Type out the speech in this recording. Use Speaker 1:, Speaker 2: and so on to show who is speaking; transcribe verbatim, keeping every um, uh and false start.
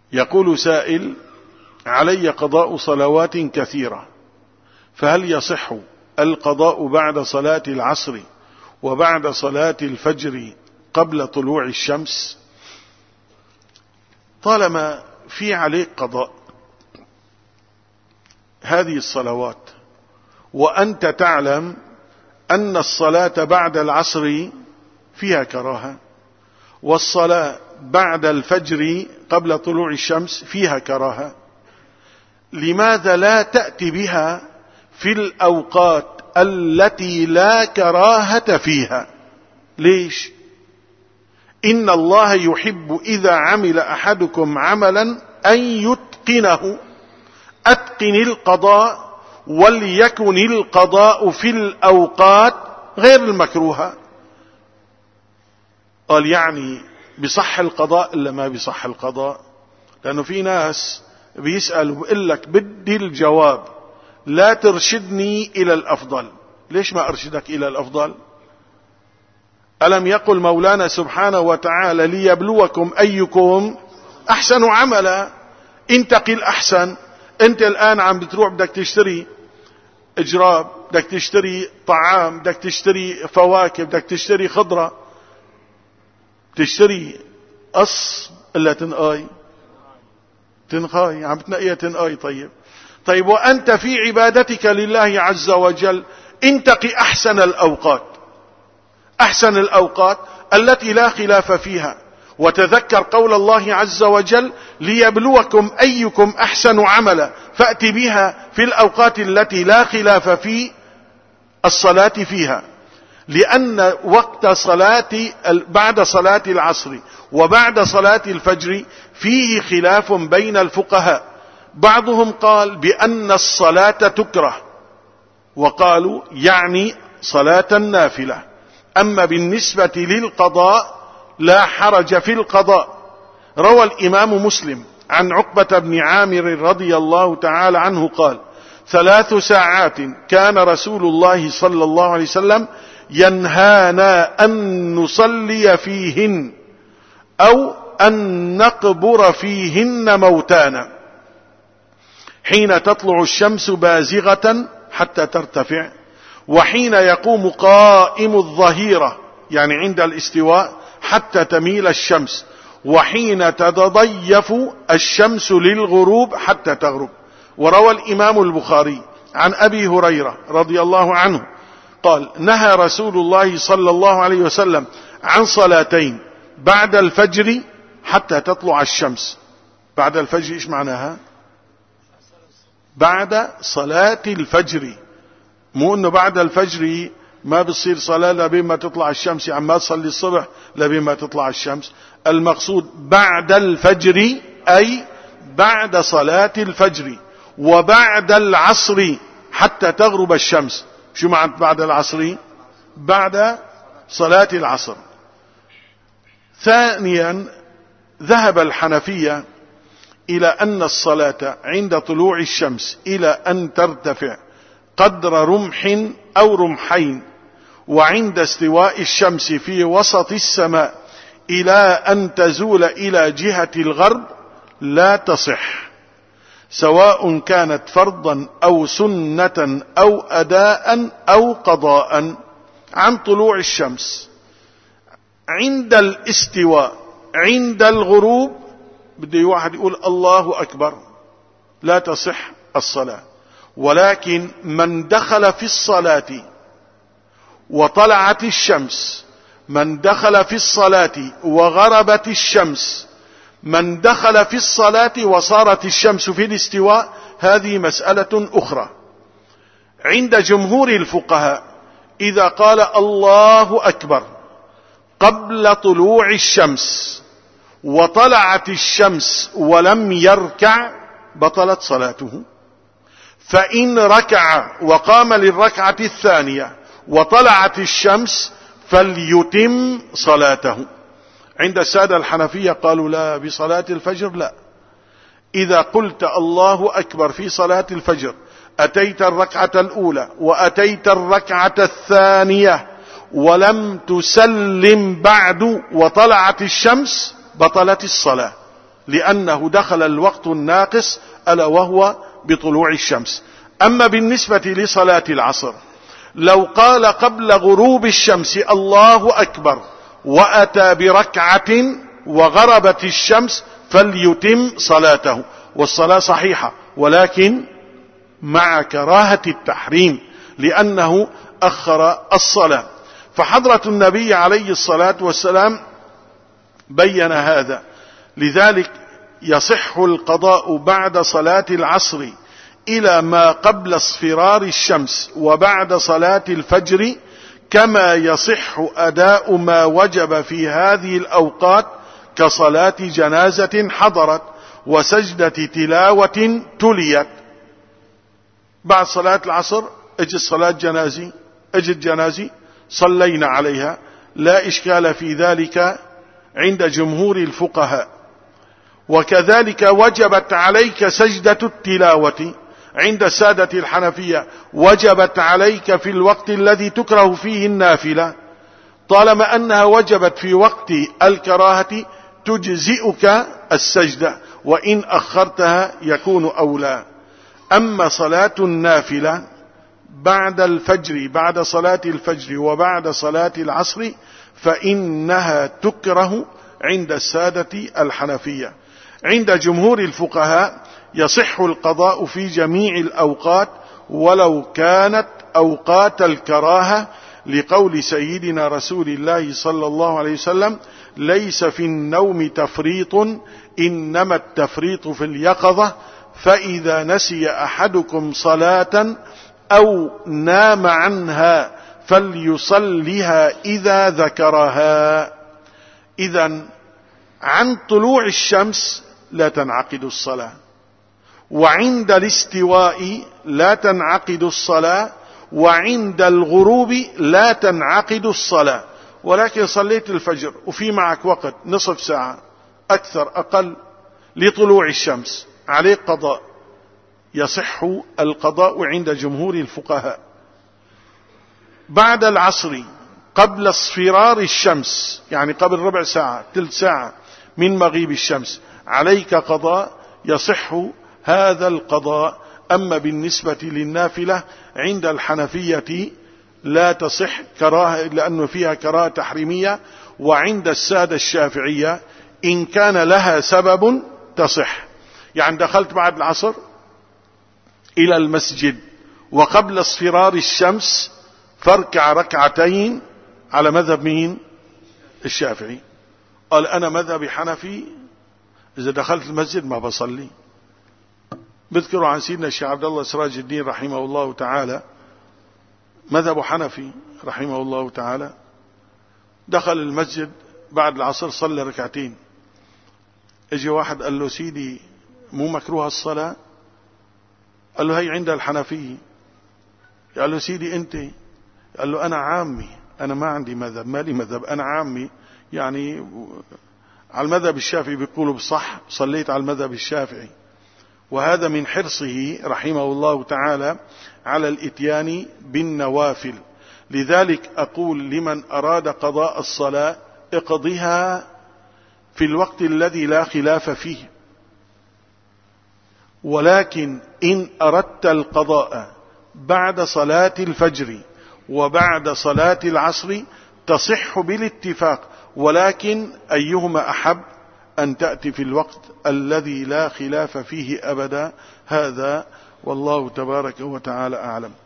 Speaker 1: يقول سائل: علي قضاء صلوات كثيرة، فهل يصح القضاء بعد صلاة العصر وبعد صلاة الفجر قبل طلوع الشمس؟ طالما في عليك قضاء هذه الصلوات وأنت تعلم أن الصلاة بعد العصر فيها كراهة، والصلاة بعد الفجر قبل طلوع الشمس فيها كراهة، لماذا لا تأتي بها في الأوقات التي لا كراهة فيها؟ ليش؟ إن الله يحب إذا عمل أحدكم عملا أن يتقنه. أتقن القضاء وليكن القضاء في الأوقات غير المكروهة. قال يعني بصح القضاء إلا ما بصح القضاء؟ لأنه في ناس بيسأل وبيقول لك بدي الجواب، لا ترشدني إلى الأفضل. ليش ما أرشدك إلى الأفضل؟ ألم يقل مولانا سبحانه وتعالى: ليبلوكم أيكم أحسن عملا؟ انتقي الأحسن. أنت الآن عم بتروح بدك تشتري إجراب، بدك تشتري طعام، بدك تشتري فواكه، بدك تشتري خضرة، تشتري قص إلا تنقاي تنقاي عم بتنقيها تنقاي. طيب طيب وأنت في عبادتك لله عز وجل انتقي أحسن الأوقات، أحسن الأوقات التي لا خلاف فيها، وتذكر قول الله عز وجل: ليبلوكم أيكم أحسن عملا، فأتي بها في الأوقات التي لا خلاف في الصلاة فيها. لأن وقت صلاة بعد صلاة العصر وبعد صلاة الفجر فيه خلاف بين الفقهاء، بعضهم قال بأن الصلاة تكره، وقالوا يعني صلاة النافلة. أما بالنسبة للقضاء لا حرج في القضاء. روى الإمام مسلم عن عقبة بن عامر رضي الله تعالى عنه قال: ثلاث ساعات كان رسول الله صلى الله عليه وسلم ينهانا أن نصلي فيهن أو أن نقبر فيهن موتانا، حين تطلع الشمس بازغة حتى ترتفع، وحين يقوم قائم الظهيرة يعني عند الاستواء حتى تميل الشمس، وحين تتضيف الشمس للغروب حتى تغرب. وروى الإمام البخاري عن أبي هريرة رضي الله عنه قال: نهى رسول الله صلى الله عليه وسلم عن صلاتين: بعد الفجر حتى تطلع الشمس. بعد الفجر إيش معناها؟ بعد صلاة الفجر، مو انه بعد الفجر ما بصير صلاة لبين ما تطلع الشمس، يعني ما تصلي الصبح لبين ما تطلع الشمس. المقصود بعد الفجر أي بعد صلاة الفجر، وبعد العصر حتى تغرب الشمس. شو معنى بعد العصر؟ بعد صلاة العصر. ثانيا، ذهب الحنفية إلى أن الصلاة عند طلوع الشمس إلى أن ترتفع قدر رمح أو رمحين، وعند استواء الشمس في وسط السماء إلى أن تزول إلى جهة الغرب لا تصح، سواء كانت فرضا أو سنة أو أداء أو قضاء. عن طلوع الشمس عند الاستواء عند الغروب بده واحد يقول الله أكبر، لا تصح الصلاة. ولكن من دخل في الصلاة وطلعت الشمس، من دخل في الصلاة وغربت الشمس، من دخل في الصلاة وصارت الشمس في الاستواء، هذه مسألة أخرى. عند جمهور الفقهاء إذا قال الله أكبر قبل طلوع الشمس وطلعت الشمس ولم يركع بطلت صلاته. فإن ركع وقام للركعة الثانية وطلعت الشمس فليتم صلاته. عند السادة الحنفية قالوا لا، بصلاة الفجر لا. إذا قلت الله أكبر في صلاة الفجر أتيت الركعة الأولى وأتيت الركعة الثانية ولم تسلم بعد وطلعت الشمس بطلت الصلاة. لأنه دخل الوقت الناقص ألا وهو بطلوع الشمس. أما بالنسبة لصلاة العصر، لو قال قبل غروب الشمس الله أكبر وأتى بركعة وغربت الشمس فليتم صلاته، والصلاة صحيحة، ولكن مع كراهة التحريم لأنه أخر الصلاة. فحضرة النبي عليه الصلاة والسلام بين هذا، لذلك يصح القضاء بعد صلاة العصر إلى ما قبل اصفرار الشمس وبعد صلاة الفجر، كما يصح أداء ما وجب في هذه الأوقات كصلاة جنازة حضرت وسجدة تلاوة تليت. بعد صلاة العصر اجت صلاة جنازي، اجت جنازي صلينا عليها، لا إشكال في ذلك عند جمهور الفقهاء. وكذلك وجبت عليك سجدة التلاوة عند السادة الحنفية، وجبت عليك في الوقت الذي تكره فيه النافلة، طالما أنها وجبت في وقت الكراهة تجزئك السجدة، وإن أخرتها يكون أولى. أما صلاة النافلة بعد الفجر، بعد صلاة الفجر وبعد صلاة العصر، فإنها تكره عند السادة الحنفية. عند جمهور الفقهاء يصح القضاء في جميع الأوقات ولو كانت أوقات الكراهة، لقول سيدنا رسول الله صلى الله عليه وسلم: ليس في النوم تفريط إنما التفريط في اليقظة، فإذا نسي أحدكم صلاة أو نام عنها فليصلها إذا ذكرها. إذن عن طلوع الشمس لا تنعقد الصلاة، وعند الاستواء لا تنعقد الصلاة، وعند الغروب لا تنعقد الصلاة. ولكن صليت الفجر وفي معك وقت نصف ساعة أكثر أقل لطلوع الشمس، عليك قضاء، يصح القضاء عند جمهور الفقهاء. بعد العصر قبل اصفرار الشمس، يعني قبل ربع ساعة ثلث ساعة من مغيب الشمس، عليك قضاء، يصح هذا القضاء. أما بالنسبة للنافلة عند الحنفية لا تصح كراهة، لأنه فيها كراهة تحريمية، وعند السادة الشافعية إن كان لها سبب تصح. يعني دخلت بعد العصر إلى المسجد وقبل اصفرار الشمس فاركع ركعتين على مذهب مين؟ الشافعي. قال أنا مذهبي حنفي، إذا دخلت المسجد ما بصلي. بذكروا عن سيدنا الشيخ عبد الله سراج الدين رحمه الله تعالى، مذهب حنفي رحمه الله تعالى، دخل المسجد بعد العصر صلى ركعتين. اجي واحد قال له: سيدي مو مكروه الصلاة؟ قال له: هي عند الحنفية. قال له: سيدي انت؟ قال له: انا عامي، انا ما عندي مذهب، ما لي مذهب، انا عامي، يعني على المذهب الشافعي بيقولوا بصح، صليت على المذهب الشافعي. وهذا من حرصه رحمه الله تعالى على الاتيان بالنوافل. لذلك أقول لمن أراد قضاء الصلاة: اقضها في الوقت الذي لا خلاف فيه، ولكن إن أردت القضاء بعد صلاة الفجر وبعد صلاة العصر تصح بالاتفاق، ولكن أيهما أحب أن تأتي في الوقت الذي لا خلاف فيه أبدا. هذا والله تبارك وتعالى أعلم.